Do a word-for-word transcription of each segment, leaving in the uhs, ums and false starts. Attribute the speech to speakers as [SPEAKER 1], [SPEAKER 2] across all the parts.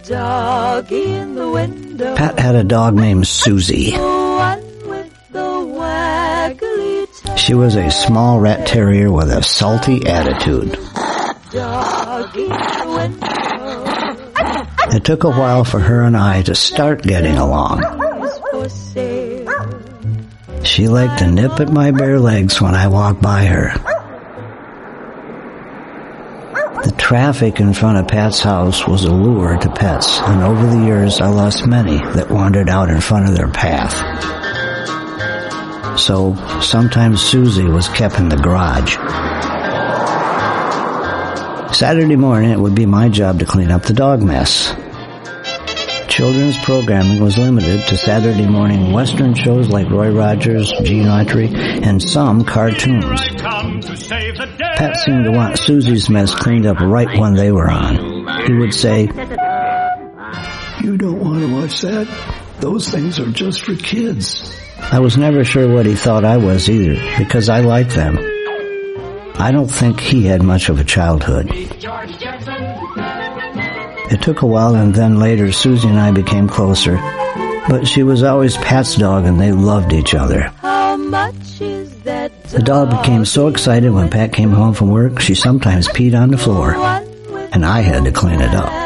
[SPEAKER 1] dog in the window.
[SPEAKER 2] Pat had a dog named Susie.
[SPEAKER 1] The one with the waggly tail.
[SPEAKER 2] She was a small rat terrier with a salty attitude.
[SPEAKER 1] Dog in the window.
[SPEAKER 2] It took a while for her and I to start getting along.
[SPEAKER 1] For sale.
[SPEAKER 2] She liked to nip at my bare legs when I walked by her. The traffic in front of Pat's house was a lure to pets, and over the years I lost many that wandered out in front of their path. So sometimes Susie was kept in the garage. Saturday morning it would be my job to clean up the dog mess. Children's programming was limited to Saturday morning Western shows like Roy Rogers, Gene Autry, and some cartoons. Pat seemed to want Susie's mess cleaned up right when they were on. He would say,
[SPEAKER 3] "You don't want to watch that? Those things are just for kids."
[SPEAKER 2] I was never sure what he thought I was either, because I liked them. I don't think he had much of a childhood. It took a while, and then later Susie and I became closer. But she was always Pat's dog, and they loved each other.
[SPEAKER 1] How much is that dog?
[SPEAKER 2] The dog became so excited when Pat came home from work, she sometimes peed on the floor, and I had to clean it up.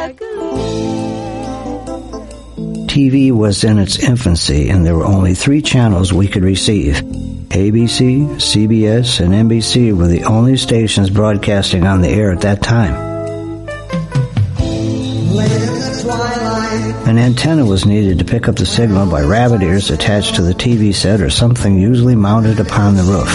[SPEAKER 2] T V was in its infancy, and there were only three channels we could receive. A B C, C B S, and N B C were the only stations broadcasting on the air at that time. An antenna was needed to pick up the signal by rabbit ears attached to the T V set or something usually mounted upon the roof.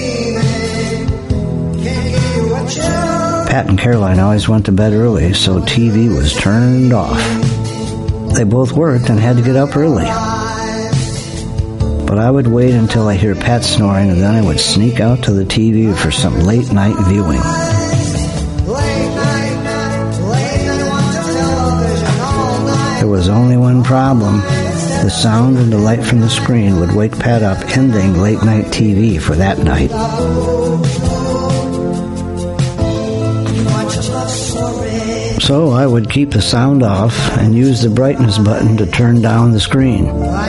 [SPEAKER 2] Pat and Caroline always went to bed early, so T V was turned off. They both worked and had to get up early. But I would wait until I hear Pat snoring, and then I would sneak out to the T V for some late night viewing. There was only one problem. The sound and the light from the screen would wake Pat up, ending late night T V for that night. So I would keep the sound off and use the brightness button to turn down the screen.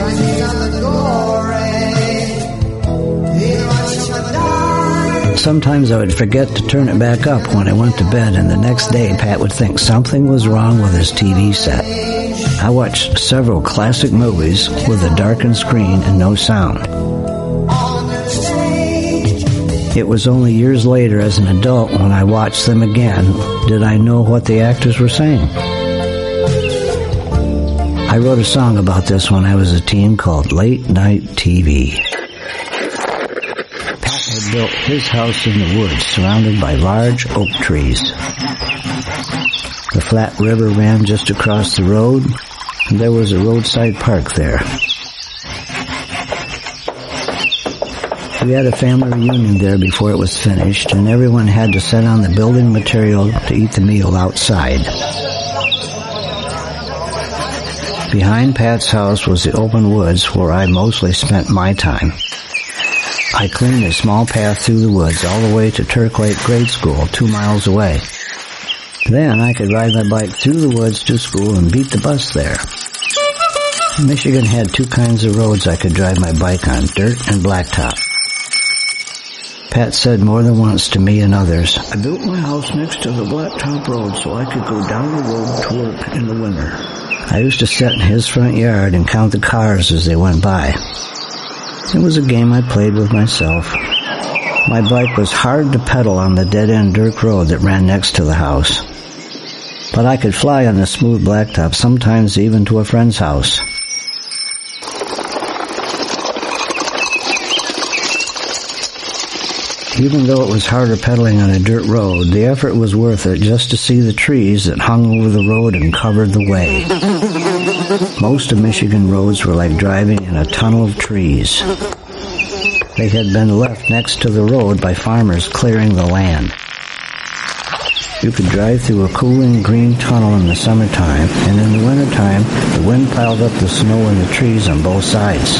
[SPEAKER 2] Sometimes I would forget to turn it back up when I went to bed, and the next day Pat would think something was wrong with his T V set. I watched several classic movies with a darkened screen and no sound. It was only years later as an adult when I watched them again did I know what the actors were saying. I wrote a song about this when I was a teen called Late Night T V. Pat had built his house in the woods surrounded by large oak trees. The flat river ran just across the road, and there was a roadside park there. We had a family reunion there before it was finished, and everyone had to set on the building material to eat the meal outside. Behind Pat's house was the open woods where I mostly spent my time. I cleaned a small path through the woods all the way to Turk Lake Grade School, two miles away. Then I could ride my bike through the woods to school and beat the bus there. Michigan had two kinds of roads I could drive my bike on, dirt and blacktop. Pat said more than once to me and others, "I built my house next to the blacktop road so I could go down the road to work in the winter." I used to sit in his front yard and count the cars as they went by. It was a game I played with myself. My bike was hard to pedal on the dead-end dirt road that ran next to the house. But I could fly on the smooth blacktop, sometimes even to a friend's house. Even though it was harder pedaling on a dirt road, the effort was worth it just to see the trees that hung over the road and covered the way. Most of Michigan roads were like driving in a tunnel of trees. They had been left next to the road by farmers clearing the land. You could drive through a cooling green tunnel in the summertime, and in the wintertime, the wind piled up the snow in the trees on both sides.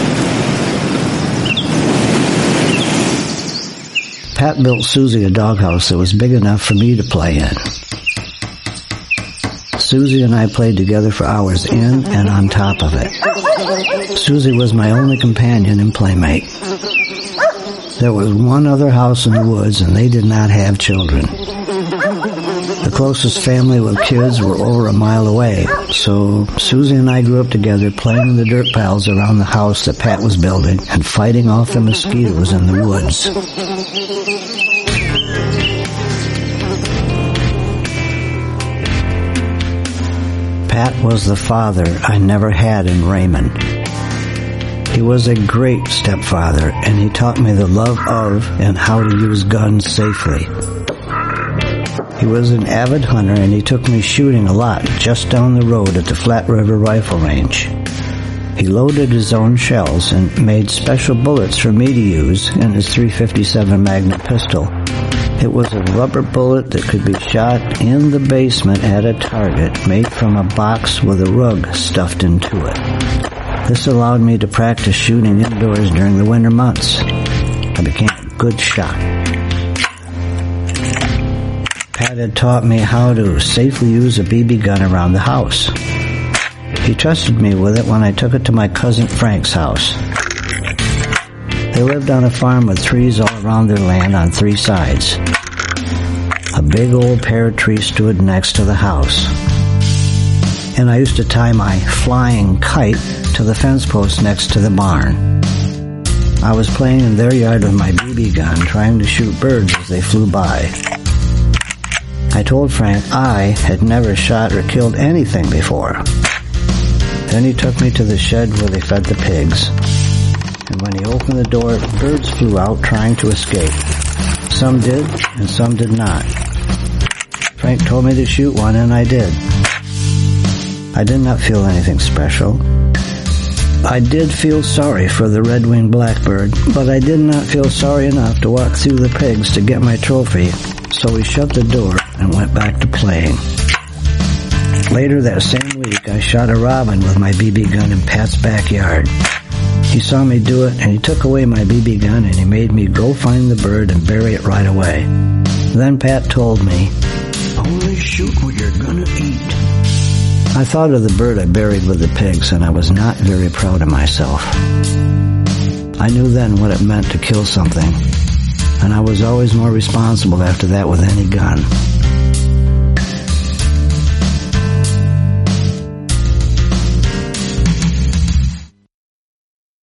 [SPEAKER 2] Pat built Susie a doghouse that was big enough for me to play in. Susie and I played together for hours in and on top of it. Susie was my only companion and playmate. There was one other house in the woods, and they did not have children. The closest family with kids were over a mile away, so Susie and I grew up together playing in the dirt piles around the house that Pat was building and fighting off the mosquitoes in the woods. Pat was the father I never had in Raymond. He was a great stepfather, and he taught me the love of and how to use guns safely. He was an avid hunter, and he took me shooting a lot just down the road at the Flat River Rifle Range. He loaded his own shells and made special bullets for me to use in his three fifty-seven Magnum pistol. It was a rubber bullet that could be shot in the basement at a target made from a box with a rug stuffed into it. This allowed me to practice shooting indoors during the winter months. I became a good shot. Pat had taught me how to safely use a B B gun around the house. He trusted me with it when I took it to my cousin Frank's house. They lived on a farm with trees all around their land on three sides. A big old pear tree stood next to the house. And I used to tie my flying kite to the fence post next to the barn. I was playing in their yard with my B B gun, trying to shoot birds as they flew by. I told Frank I had never shot or killed anything before. Then he took me to the shed where they fed the pigs. And when he opened the door, birds flew out trying to escape. Some did, and some did not. Frank told me to shoot one, and I did. I did not feel anything special. I did feel sorry for the red-winged blackbird, but I did not feel sorry enough to walk through the pigs to get my trophy, so we shut the door and went back to playing. Later that same week, I shot a robin with my B B gun in Pat's backyard. He saw me do it, and he took away my B B gun, and he made me go find the bird and bury it right away. Then Pat told me,
[SPEAKER 3] "Only shoot what you're gonna eat."
[SPEAKER 2] I thought of the bird I buried with the pigs, and I was not very proud of myself. I knew then what it meant to kill something, and I was always more responsible after that with any gun.